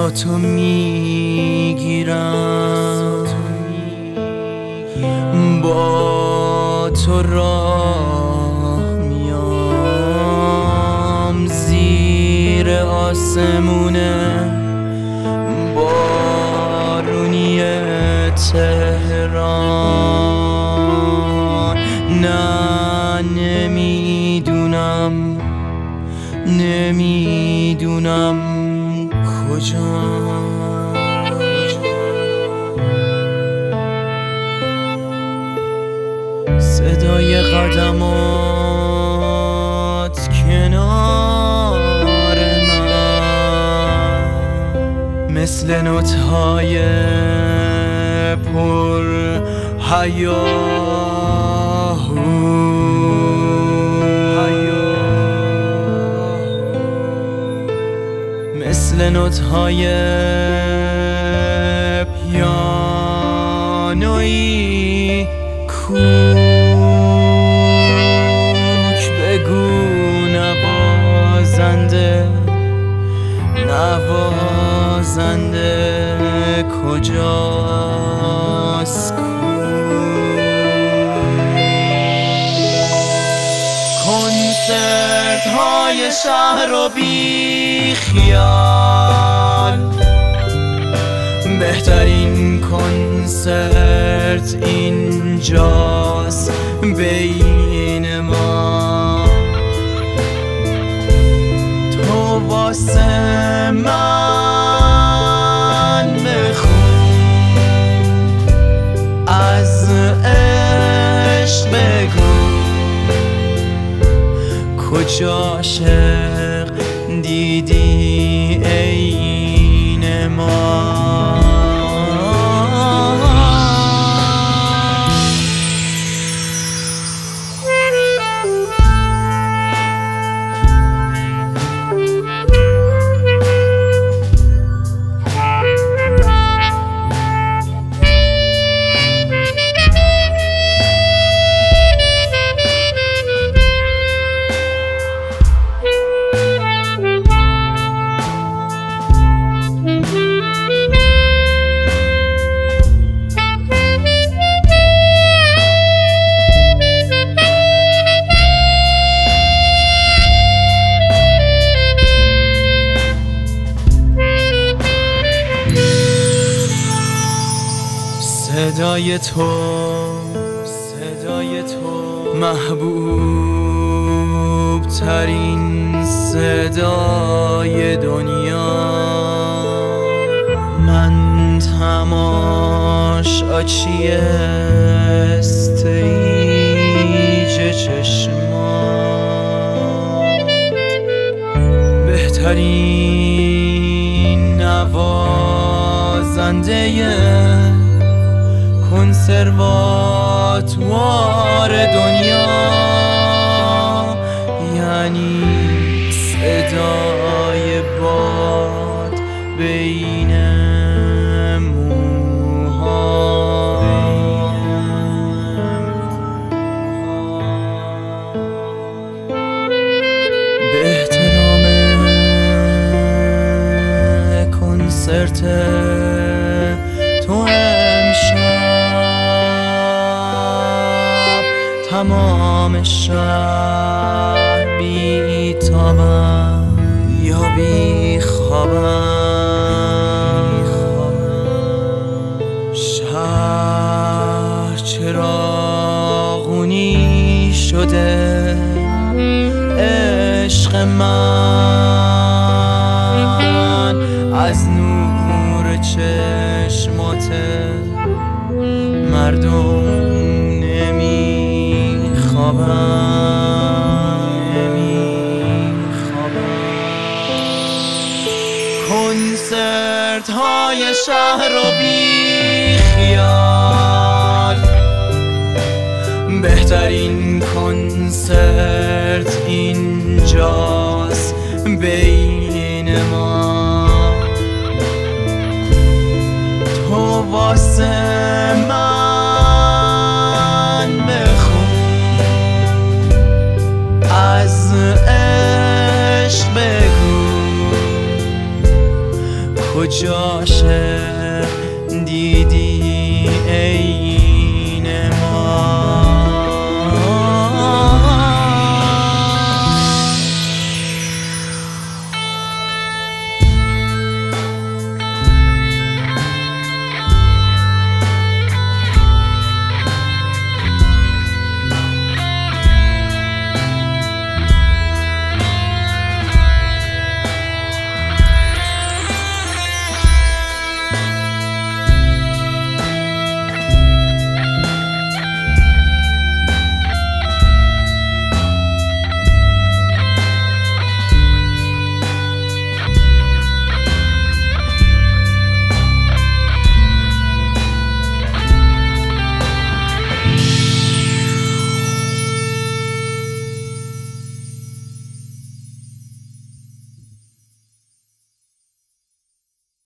تو میگیرم، با تو راه میام زیر آسمون بارونی تهران. نه نمیدونم کجا. صدای قدمات کنار من مثل نوت‌های پر هیاهو، مثل نوت‌های پیانویی کوک بگو نوازنده کجاست؟ کنسرت های شهر و بی خیال، بهترین کنسرت اینجاست بین ما. تو واسه من بخون، از عشق بگو کجا عاشق دیدی عین ما. صدای تو محبوب ترین صدای دنیا. من تماشاچی استیج چشمات، بهترین نوازنده کنسرواتوار دنیا، یعنی صدای باد بین موها. به احترام کنسرت تو تمام شهر بی تابم یا بی خوابم. شهر چراغونی شده عشق من، از نور چشمات مردم کنسرت های شهر و بی خیال، بهترین کنسرت اینجاست بین ما. تو واسه من بخون، از عشق بگو کجا باشه.